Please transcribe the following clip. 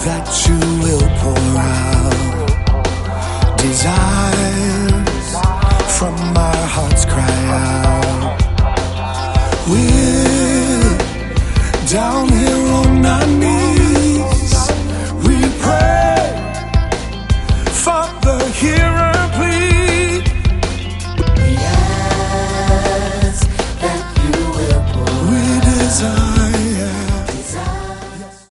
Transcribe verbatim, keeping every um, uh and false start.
that you will pour out. Desires from our hearts cry out. We're down here